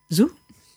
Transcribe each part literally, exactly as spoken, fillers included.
Zou.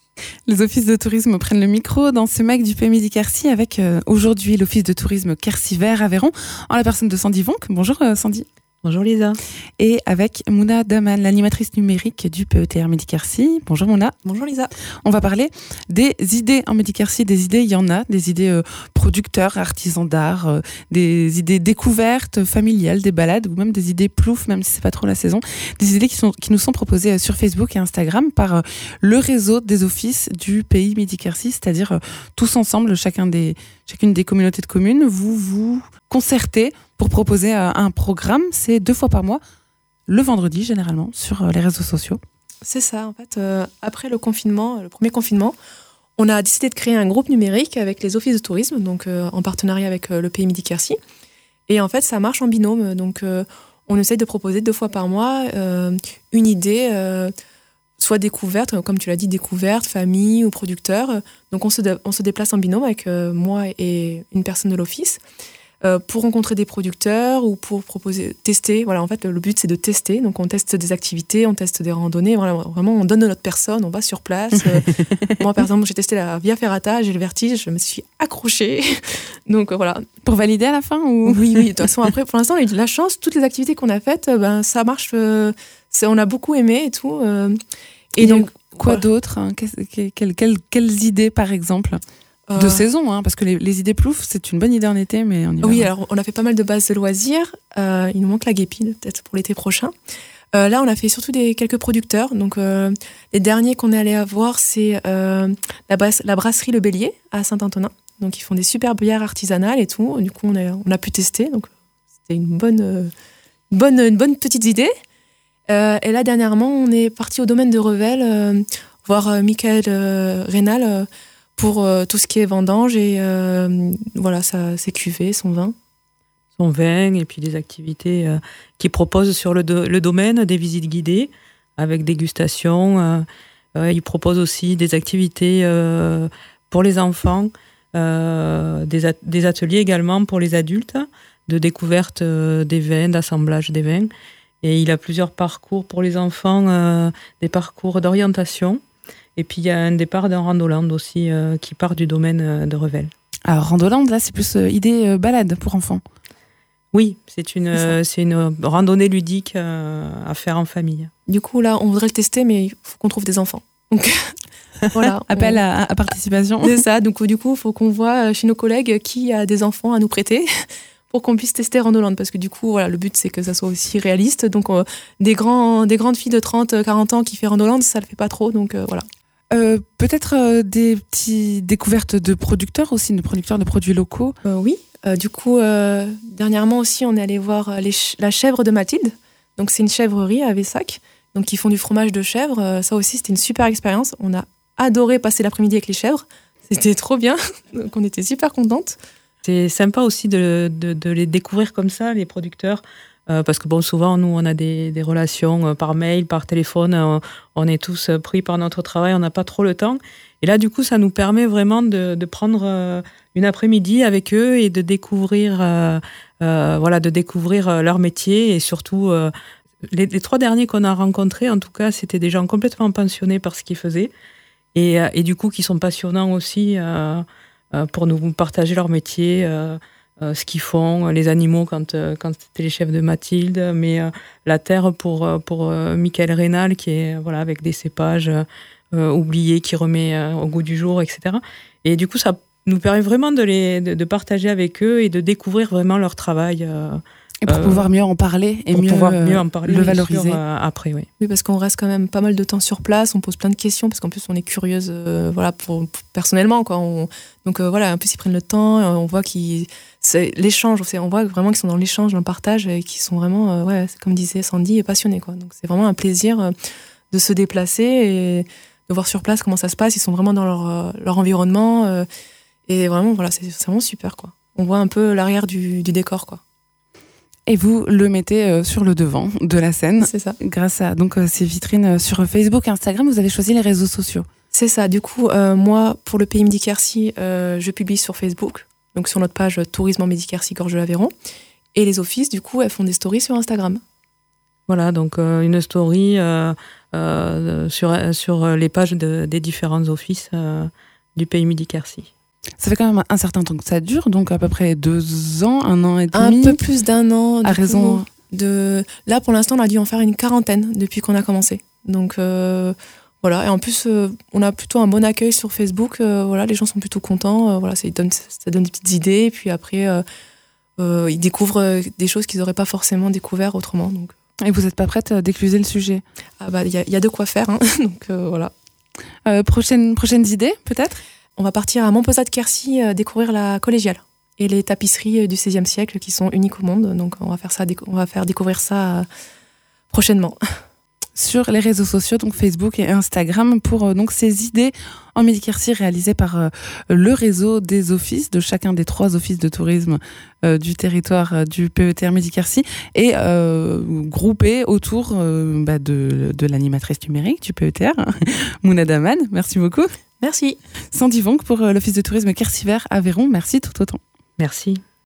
Les offices de tourisme prennent le micro dans ce mag du P M I d'Quercy avec euh, aujourd'hui l'office de tourisme Quercy Vert Aveyron en la personne de Sandy Vonck. Bonjour euh, Sandy. Bonjour Lisa. Et avec Mouna Daman, l'animatrice numérique du P E T R Midi-Quercy. Bonjour Mouna. Bonjour Lisa. On va parler des idées en Midi-Quercy. Des idées, il y en a. Des idées euh, producteurs, artisans d'art, euh, des idées découvertes, familiales, des balades ou même des idées plouf, même si c'est pas trop la saison. Des idées qui, sont, qui nous sont proposées euh, sur Facebook et Instagram par euh, le réseau des offices du pays Midi-Quercy, c'est-à-dire euh, tous ensemble, chacun des, chacune des communautés de communes, vous vous concertez pour proposer euh, un programme. C'est deux fois par mois, le vendredi généralement, sur euh, les réseaux sociaux. C'est ça, en fait. Euh, après le confinement, le premier confinement, on a décidé de créer un groupe numérique avec les offices de tourisme, donc euh, en partenariat avec euh, le Pays Midi-Quercy. Et en fait, ça marche en binôme. Donc, euh, on essaye de proposer deux fois par mois euh, une idée, euh, soit découverte, comme tu l'as dit, découverte, famille ou producteur. Donc, on se, dé- on se déplace en binôme avec euh, moi et une personne de l'office. Euh, pour rencontrer des producteurs ou pour proposer, tester. Voilà, en fait, le but, c'est de tester. Donc, on teste des activités, on teste des randonnées. Voilà, vraiment, on donne de notre personne, on va sur place. Euh, moi, par exemple, j'ai testé la Via Ferrata, j'ai le vertige, je me suis accrochée. Donc, euh, voilà. Pour valider à la fin ou... Oui, oui. De toute façon, après, pour l'instant, on a eu de la chance. Toutes les activités qu'on a faites, ben, ça marche. Euh, c'est, on a beaucoup aimé et tout. Euh, et, et donc, quoi voilà. d'autre hein, quelles, quelles, quelles, quelles idées, par exemple de euh... saison, hein, parce que les, les idées plouf, c'est une bonne idée en été, mais on y va. Oui, alors on a fait pas mal de bases de loisirs. Euh, il nous manque la guépine, peut-être pour l'été prochain. Euh, là, on a fait surtout des, quelques producteurs. Donc, euh, les derniers qu'on est allé avoir, c'est euh, la, bras- la brasserie Le Bélier à Saint-Antonin. Donc, ils font des super bières artisanales et tout. Du coup, on a, on a pu tester. Donc, c'était une bonne, euh, une bonne, une bonne petite idée. Euh, et là, dernièrement, on est parti au domaine de Revel, euh, voir euh, Michael euh, Rénal, euh, pour euh, tout ce qui est vendange et euh, voilà, ça, ses cuvées, son vin. Son vin et puis des activités euh, qu'il propose sur le, do- le domaine, des visites guidées avec dégustation. Euh, euh, il propose aussi des activités euh, pour les enfants, euh, des, at- des ateliers également pour les adultes, de découverte euh, des vins, d'assemblage des vins. Et il a plusieurs parcours pour les enfants, euh, des parcours d'orientation. Et puis, il y a un départ d'un Randoland aussi euh, qui part du domaine euh, de Revel. Alors, Randoland, là, c'est plus euh, idée euh, balade pour enfants. Oui, c'est une, euh, c'est une randonnée ludique euh, à faire en famille. Du coup, là, on voudrait le tester, mais il faut qu'on trouve des enfants. Donc, voilà. Appel on... à, à participation. C'est ça. Donc, du coup, il faut qu'on voit chez nos collègues qui a des enfants à nous prêter pour qu'on puisse tester Randoland. Parce que du coup, voilà, le but, c'est que ça soit aussi réaliste. Donc, euh, des, grands, des grandes filles de trente à quarante ans qui font Randoland, ça ne le fait pas trop. Donc, euh, voilà. Euh, peut-être euh, des petites découvertes de producteurs aussi, de producteurs de produits locaux. Euh, oui, euh, du coup, euh, dernièrement aussi, on est allé voir les ch- la chèvre de Mathilde. Donc, c'est une chèvrerie à Vessac. Donc, ils font du fromage de chèvre. Euh, ça aussi, c'était une super expérience. On a adoré passer l'après-midi avec les chèvres. C'était trop bien. Donc, on était super contentes. C'est sympa aussi de, de, de les découvrir comme ça, les producteurs. Euh, parce que bon, souvent, nous, on a des, des relations euh, par mail, par téléphone. Euh, on est tous euh, pris par notre travail, on n'a pas trop le temps. Et là, du coup, ça nous permet vraiment de, de prendre euh, une après-midi avec eux et de découvrir, euh, euh, voilà, de découvrir euh, leur métier. Et surtout, euh, les, les trois derniers qu'on a rencontrés, en tout cas, c'était des gens complètement passionnés par ce qu'ils faisaient. Et, euh, et du coup, qui sont passionnants aussi euh, euh, pour nous partager leur métier. Euh, Euh, ce qu'ils font, les animaux quand, euh, quand c'était les chefs de Mathilde, mais euh, la terre pour, pour euh, Michael Rénal, qui est voilà, avec des cépages euh, oubliés, qui remet euh, au goût du jour, et cetera. Et du coup, ça nous permet vraiment de, les, de, de partager avec eux et de découvrir vraiment leur travail. Euh, et pour euh, pouvoir mieux en parler et pour mieux, pouvoir mieux en parler, le valoriser. Sûr, euh, après, oui. Oui, parce qu'on reste quand même pas mal de temps sur place, on pose plein de questions, parce qu'en plus, on est curieuse euh, voilà, pour, pour, personnellement. Quoi. On, donc euh, voilà, en plus, ils prennent le temps, on voit qu'ils... C'est l'échange, on voit vraiment qu'ils sont dans l'échange, dans le partage, et qu'ils sont vraiment, euh, ouais, comme disait Sandy, passionnés. Quoi. Donc c'est vraiment un plaisir euh, de se déplacer et de voir sur place comment ça se passe. Ils sont vraiment dans leur, euh, leur environnement. Euh, et vraiment, voilà, c'est, c'est vraiment super. Quoi. On voit un peu l'arrière du, du décor. Quoi. Et vous le mettez euh, sur le devant de la scène. C'est ça. Grâce à donc, euh, ces vitrines sur Facebook et Instagram, vous avez choisi les réseaux sociaux. C'est ça. Du coup, euh, moi, pour le Pays Midi-Quercy, euh, je publie sur Facebook. Donc sur notre page Tourisme en Midi-Quercy, Gorge de l'Aveyron. Et les offices, du coup, elles font des stories sur Instagram. Voilà, donc euh, une story euh, euh, sur, sur les pages de, des différents offices euh, du Pays Midi-Quercy. Ça fait quand même un certain temps que ça dure, donc à peu près deux ans, un an et demi. Un peu plus d'un an. À raison. De... Là, pour l'instant, on a dû en faire une quarantaine depuis qu'on a commencé. Donc euh, voilà, et en plus, euh, on a plutôt un bon accueil sur Facebook. Euh, voilà, les gens sont plutôt contents. Euh, voilà, ça donne, ça donne des petites idées. Et puis après, euh, euh, ils découvrent des choses qu'ils n'auraient pas forcément découvert autrement. Donc. Et vous n'êtes pas prête à d'écluser le sujet? Ah bah, il y, y a de quoi faire. Hein. donc euh, voilà. Euh, prochaine, prochaines idées, peut-être? On va partir à Montpezat-de-Quercy euh, découvrir la collégiale et les tapisseries du seizième siècle qui sont uniques au monde. Donc on va faire, ça, on va faire découvrir ça euh, prochainement. Sur les réseaux sociaux, donc Facebook et Instagram, pour euh, donc ces idées en Midi-Quercy réalisées par euh, le réseau des offices, de chacun des trois offices de tourisme euh, du territoire euh, du P E T R Midi-Quercy, et euh, groupées autour euh, bah, de, de l'animatrice numérique du P E T R, Mouna Daman. Merci beaucoup. Merci. Sandy Vonk pour euh, l'office de tourisme Quercy Vert Aveyron. Merci tout autant. Merci.